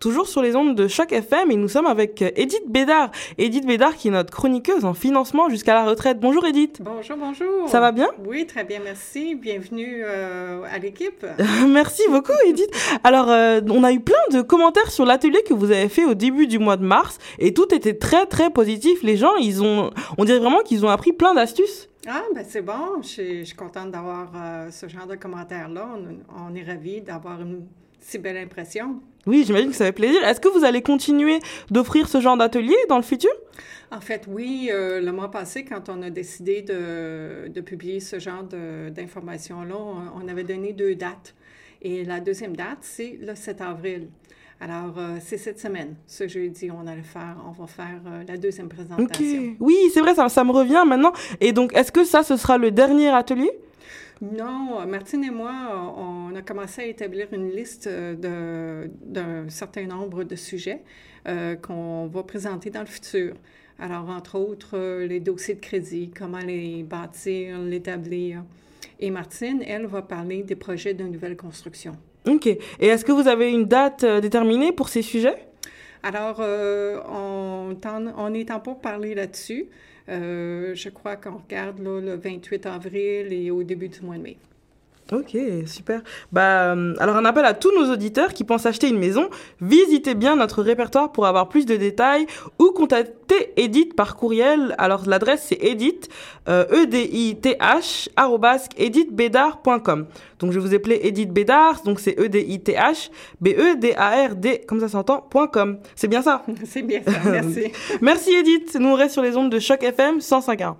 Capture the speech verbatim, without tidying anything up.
toujours sur les ondes de Choc F M et nous sommes avec Edith Bédard. Edith Bédard qui est notre chroniqueuse en financement jusqu'à la retraite. Bonjour Edith. Bonjour, bonjour. Ça va bien? Oui, très bien, merci. Bienvenue euh, à l'équipe. Merci beaucoup Edith. Alors, euh, on a eu plein de commentaires sur l'atelier que vous avez fait au début du mois de mars et tout était très très positif. Les gens, ils ont, on dirait vraiment qu'ils ont appris plein d'astuces. Ah, ben c'est bon. Je suis, je suis contente d'avoir euh, ce genre de commentaires-là. On, on est ravis d'avoir une si belle impression. Oui, j'imagine que ça fait plaisir. Est-ce que vous allez continuer d'offrir ce genre d'atelier dans le futur? En fait, oui. Euh, le mois passé, quand on a décidé de, de publier ce genre de, d'informations-là, on, on avait donné deux dates. Et la deuxième date, c'est le sept avril. Alors, euh, c'est cette semaine, ce jeudi, on allait faire, on va faire euh, la deuxième présentation. Ok. Oui, c'est vrai, ça, ça me revient maintenant. Et donc, est-ce que ça, ce sera le dernier atelier? Non, Martine et moi, on a commencé à établir une liste de, d'un certain nombre de sujets euh, qu'on va présenter dans le futur. Alors, entre autres, euh, les dossiers de crédit, comment les bâtir, l'établir. Et Martine, elle, va parler des projets de nouvelle construction. OK. Et est-ce que vous avez une date euh, déterminée pour ces sujets? Alors, euh, on, on est en pour parler là-dessus. Euh, je crois qu'on regarde là, le vingt-huit avril et au début du mois de mai. Ok, super. Bah, euh, alors un appel à tous nos auditeurs qui pensent acheter une maison. Visitez bien notre répertoire pour avoir plus de détails ou contactez Edith par courriel. Alors l'adresse c'est edith, euh, E D I T H, arobase edith bédard point com. Donc je vous appelais Edith Bédard, donc c'est E D I T H, B E D A R D, comme ça s'entend, point .com. C'est bien ça? C'est bien ça, merci. Merci Edith, nous on reste sur les ondes de Choc F M cent cinq point un.